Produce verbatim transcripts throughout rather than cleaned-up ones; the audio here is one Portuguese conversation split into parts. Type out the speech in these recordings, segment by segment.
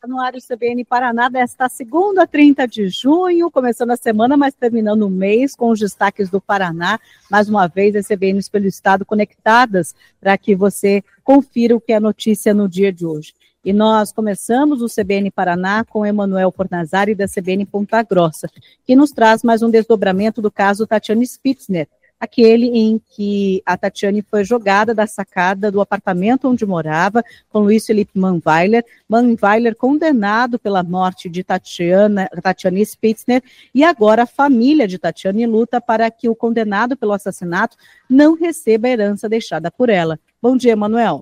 no ar o C B N Paraná desta segunda, trinta de junho, começando a semana, mas terminando o mês com os destaques do Paraná. Mais uma vez, as C B Ns pelo Estado conectadas para que você confira o que é notícia no dia de hoje. E nós começamos o C B N Paraná com Emanuel Fornazari, da C B N Ponta Grossa, que nos traz mais um desdobramento do caso Tatiane Spitzner, aquele em que a Tatiane foi jogada da sacada do apartamento onde morava com Luiz Felipe Manweiler, Manweiler condenado pela morte de Tatiana, Tatiane Spitzner, e agora a família de Tatiane luta para que o condenado pelo assassinato não receba a herança deixada por ela. Bom dia, Emanuel.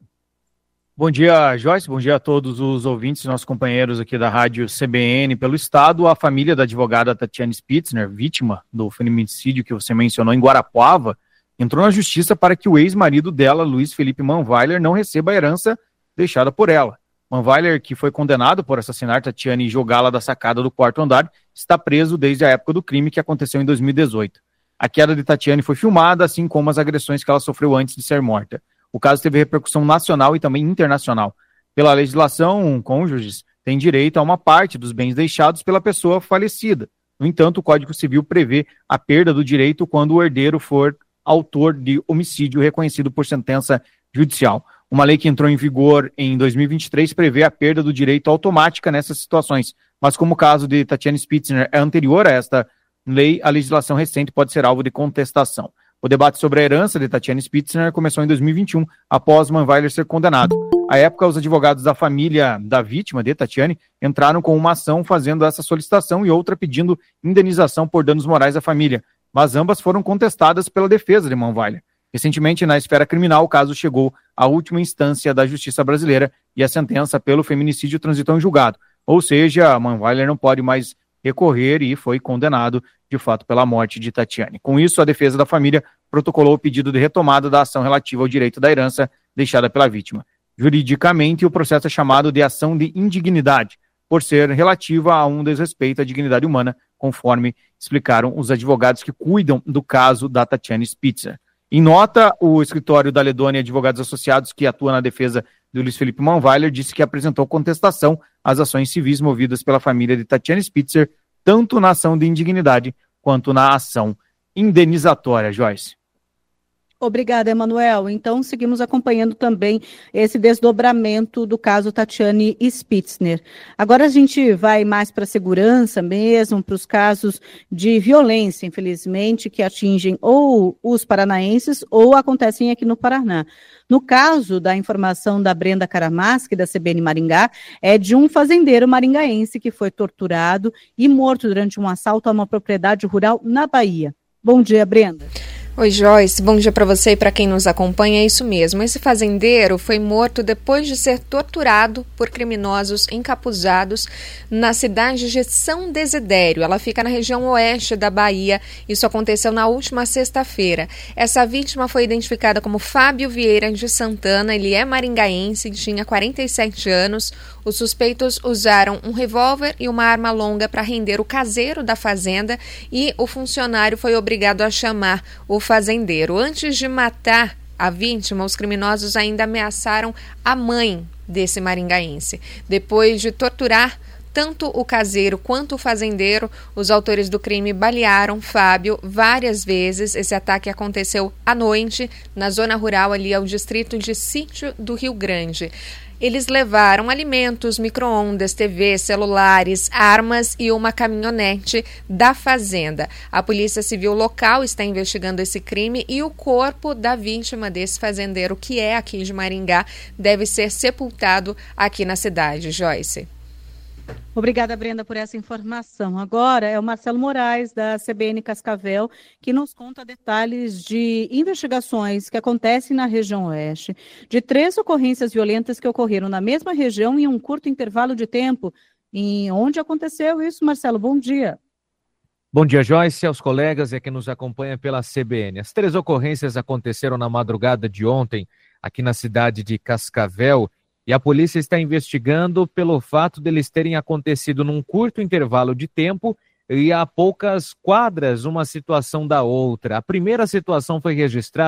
Bom dia, Joyce. Bom dia a todos os ouvintes e nossos companheiros aqui da Rádio C B N pelo Estado. A família da advogada Tatiane Spitzner, vítima do feminicídio que você mencionou em Guarapuava, entrou na justiça para que o ex-marido dela, Luiz Felipe Manweiler, não receba a herança deixada por ela. Manweiler, que foi condenado por assassinar Tatiane e jogá-la da sacada do quarto andar, está preso desde a época do crime que aconteceu em dois mil e dezoito. A queda de Tatiane foi filmada, assim como as agressões que ela sofreu antes de ser morta. O caso teve repercussão nacional e também internacional. Pela legislação, cônjuges têm direito a uma parte dos bens deixados pela pessoa falecida. No entanto, o Código Civil prevê a perda do direito quando o herdeiro for autor de homicídio reconhecido por sentença judicial. Uma lei que entrou em vigor em dois mil e vinte e três prevê a perda do direito automática nessas situações. Mas como o caso de Tatiane Spitzner é anterior a esta lei, a legislação recente pode ser alvo de contestação. O debate sobre a herança de Tatiane Spitzner começou em dois mil e vinte e um, após Manweiler ser condenado. À época, os advogados da família da vítima de Tatiane entraram com uma ação fazendo essa solicitação e outra pedindo indenização por danos morais à família, mas ambas foram contestadas pela defesa de Manweiler. Recentemente, na esfera criminal, o caso chegou à última instância da justiça brasileira e a sentença pelo feminicídio transitou em julgado. Ou seja, Manweiler não pode mais recorrer e foi condenado, de fato, pela morte de Tatiane. Com isso, a defesa da família protocolou o pedido de retomada da ação relativa ao direito da herança deixada pela vítima. Juridicamente, o processo é chamado de ação de indignidade, por ser relativa a um desrespeito à dignidade humana, conforme explicaram os advogados que cuidam do caso da Tatiane Spitzner. Em nota, o escritório da Ledônia Advogados Associados, que atua na defesa do Luiz Felipe Manweiler, disse que apresentou contestação às ações civis movidas pela família de Tatiane Spitzner, tanto na ação de indignidade quanto na ação indenizatória, Joyce. Obrigada, Emanuel. Então, seguimos acompanhando também esse desdobramento do caso Tatiane Spitzner. Agora a gente vai mais para a segurança mesmo, para os casos de violência, infelizmente, que atingem ou os paranaenses ou acontecem aqui no Paraná. No caso da informação da Brenda Karamaski, da C B N Maringá, é de um fazendeiro maringaense que foi torturado e morto durante um assalto a uma propriedade rural na Bahia. Bom dia, Brenda. Oi, Joyce. Bom dia para você e para quem nos acompanha. É isso mesmo. Esse fazendeiro foi morto depois de ser torturado por criminosos encapuzados na cidade de São Desidério. Ela fica na região oeste da Bahia. Isso aconteceu na última sexta-feira. Essa vítima foi identificada como Fábio Vieira de Santana. Ele é maringaense e tinha quarenta e sete anos. Os suspeitos usaram um revólver e uma arma longa para render o caseiro da fazenda e o funcionário foi obrigado a chamar o fazendeiro. Antes de matar a vítima, os criminosos ainda ameaçaram a mãe desse maringaense. Depois de torturar tanto o caseiro quanto o fazendeiro, os autores do crime balearam Fábio várias vezes. Esse ataque aconteceu à noite na zona rural ali ao distrito de Sítio do Rio Grande. Eles levaram alimentos, micro-ondas, T V, celulares, armas e uma caminhonete da fazenda. A Polícia Civil local está investigando esse crime e o corpo da vítima desse fazendeiro, que é aqui de Maringá, deve ser sepultado aqui na cidade. Joyce. Obrigada, Brenda, por essa informação. Agora é o Marcelo Moraes, da C B N Cascavel, que nos conta detalhes de investigações que acontecem na região oeste, de três ocorrências violentas que ocorreram na mesma região em um curto intervalo de tempo. E onde aconteceu isso, Marcelo? Bom dia. Bom dia, Joyce, aos colegas e a quem nos acompanha pela C B N. As três ocorrências aconteceram na madrugada de ontem, aqui na cidade de Cascavel, e a polícia está investigando pelo fato deles terem acontecido num curto intervalo de tempo e a poucas quadras uma situação da outra. A primeira situação foi registrada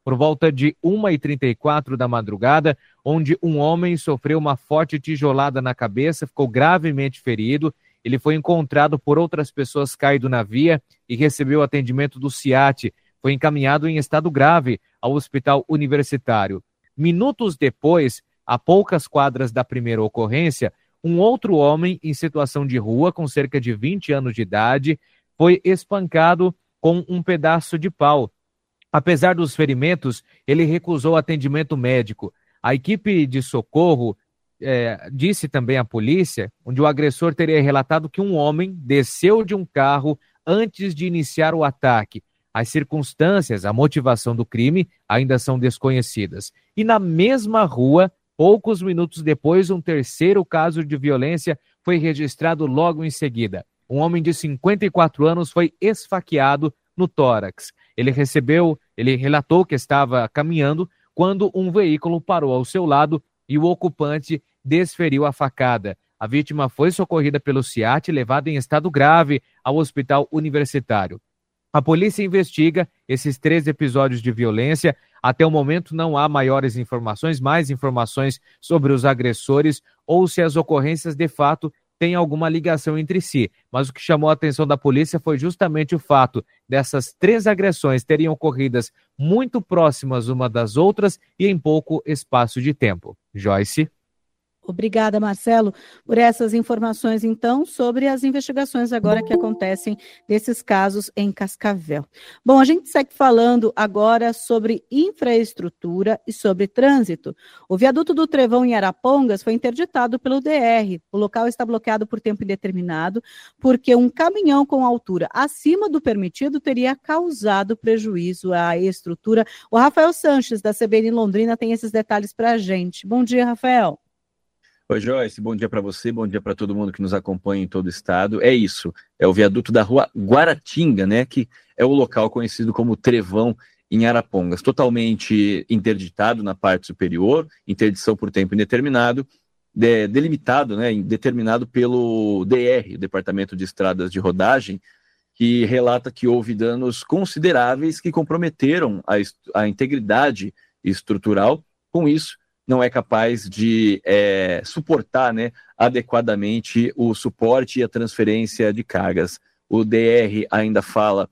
por volta de uma e trinta e quatro da madrugada, onde um homem sofreu uma forte tijolada na cabeça, ficou gravemente ferido. Ele foi encontrado por outras pessoas caído na via e recebeu atendimento do C I A T. Foi encaminhado em estado grave ao hospital universitário. Minutos depois, a poucas quadras da primeira ocorrência, um outro homem em situação de rua, com cerca de vinte anos de idade, foi espancado com um pedaço de pau. Apesar dos ferimentos, ele recusou atendimento médico. A equipe de socorro é, disse também à polícia, onde o agressor teria relatado que um homem desceu de um carro antes de iniciar o ataque. As circunstâncias, a motivação do crime ainda são desconhecidas. E na mesma rua, poucos minutos depois, um terceiro caso de violência foi registrado logo em seguida. Um homem de cinquenta e quatro anos foi esfaqueado no tórax. Ele recebeu, ele relatou que estava caminhando quando um veículo parou ao seu lado e o ocupante desferiu a facada. A vítima foi socorrida pelo C I A T e levada em estado grave ao hospital universitário. A polícia investiga esses três episódios de violência. Até o momento não há maiores informações, mais informações sobre os agressores ou se as ocorrências de fato têm alguma ligação entre si. Mas o que chamou a atenção da polícia foi justamente o fato dessas três agressões terem ocorridas muito próximas uma das outras e em pouco espaço de tempo. Joyce? Obrigada, Marcelo, por essas informações, então, sobre as investigações agora que acontecem nesses casos em Cascavel. Bom, a gente segue falando agora sobre infraestrutura e sobre trânsito. O viaduto do Trevão em Arapongas foi interditado pelo D R. O local está bloqueado por tempo indeterminado, porque um caminhão com altura acima do permitido teria causado prejuízo à estrutura. O Rafael Sanches, da C B N Londrina, tem esses detalhes para a gente. Bom dia, Rafael. Oi, Joyce, bom dia para você, bom dia para todo mundo que nos acompanha em todo o estado. É isso, é o viaduto da rua Guaratinga, né, que é o local conhecido como Trevão em Arapongas, totalmente interditado na parte superior, interdição por tempo indeterminado, de, delimitado, né, determinado pelo D R, o Departamento de Estradas de Rodagem, que relata que houve danos consideráveis que comprometeram a, a integridade estrutural. Com isso, não é capaz de é, suportar, né, adequadamente o suporte e a transferência de cargas. O D R ainda fala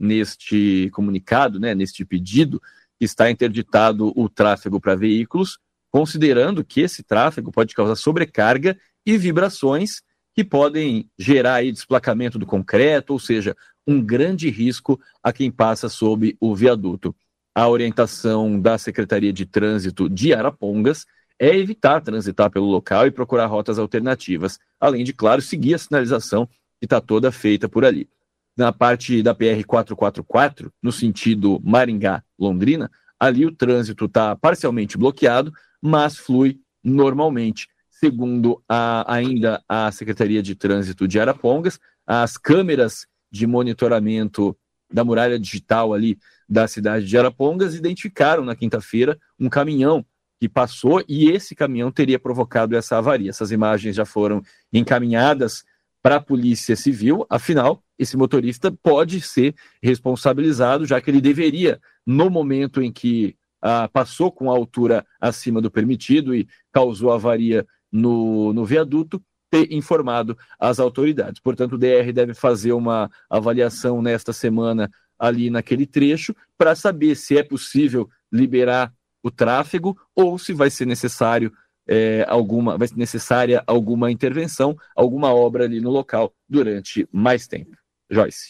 neste comunicado, né, neste pedido, que está interditado o tráfego para veículos, considerando que esse tráfego pode causar sobrecarga e vibrações que podem gerar aí desplacamento do concreto, ou seja, um grande risco a quem passa sob o viaduto. A orientação da Secretaria de Trânsito de Arapongas é evitar transitar pelo local e procurar rotas alternativas, além de, claro, seguir a sinalização que está toda feita por ali. Na parte da P R quatrocentos e quarenta e quatro, no sentido Maringá-Londrina, ali o trânsito está parcialmente bloqueado, mas flui normalmente. Segundo a, ainda a Secretaria de Trânsito de Arapongas, as câmeras de monitoramento da muralha digital ali da cidade de Arapongas identificaram na quinta-feira um caminhão que passou e esse caminhão teria provocado essa avaria. Essas imagens já foram encaminhadas para a Polícia Civil, afinal, esse motorista pode ser responsabilizado, já que ele deveria, no momento em que ah, passou com a altura acima do permitido e causou avaria no, no viaduto, ter informado as autoridades. Portanto, o D R deve fazer uma avaliação nesta semana ali naquele trecho para saber se é possível liberar o tráfego ou se vai ser necessário é, alguma, vai ser necessária alguma intervenção, alguma obra ali no local durante mais tempo. Joyce.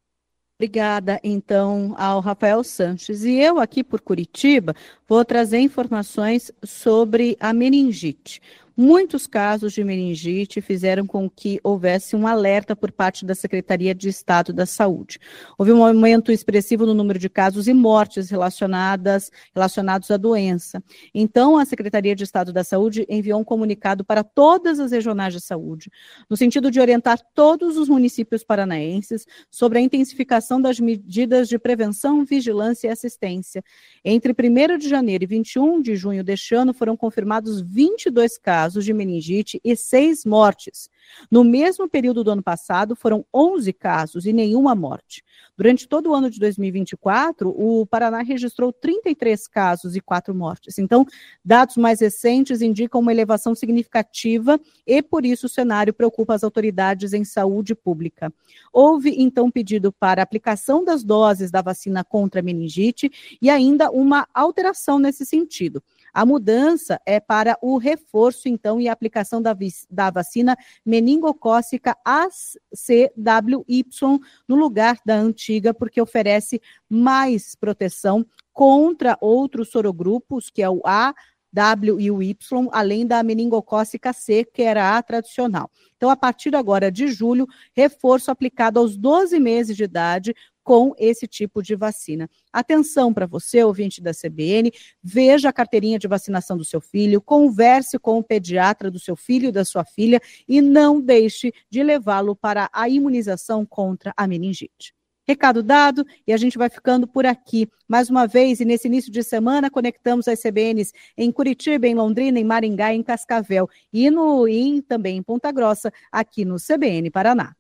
Obrigada, então, ao Rafael Sanches. E eu aqui por Curitiba vou trazer informações sobre a meningite. Muitos casos de meningite fizeram com que houvesse um alerta por parte da Secretaria de Estado da Saúde. Houve um aumento expressivo no número de casos e mortes relacionadas, relacionados à doença. Então, a Secretaria de Estado da Saúde enviou um comunicado para todas as regionais de saúde, no sentido de orientar todos os municípios paranaenses sobre a intensificação das medidas de prevenção, vigilância e assistência. Entre primeiro de janeiro e vinte e um de junho deste ano, foram confirmados vinte e dois casos casos de meningite e seis mortes. No mesmo período do ano passado, foram onze casos e nenhuma morte. Durante todo o ano de dois mil e vinte e quatro, o Paraná registrou trinta e três casos e quatro mortes. Então, dados mais recentes indicam uma elevação significativa e, por isso, o cenário preocupa as autoridades em saúde pública. Houve, então, pedido para aplicação das doses da vacina contra a meningite e ainda uma alteração nesse sentido. A mudança é para o reforço, então, e a aplicação da, da vacina meningocócica A C W Y no lugar da antiga, porque oferece mais proteção contra outros sorogrupos, que é o A, W e o Y, além da meningocócica C, que era a tradicional. Então, a partir agora de julho, reforço aplicado aos doze meses de idade com esse tipo de vacina. Atenção para você, ouvinte da C B N, veja a carteirinha de vacinação do seu filho, converse com o pediatra do seu filho e da sua filha e não deixe de levá-lo para a imunização contra a meningite. Recado dado, e a gente vai ficando por aqui. Mais uma vez, e nesse início de semana, conectamos as C B Ns em Curitiba, em Londrina, em Maringá, em Cascavel e, no, e também em Ponta Grossa, aqui no C B N Paraná.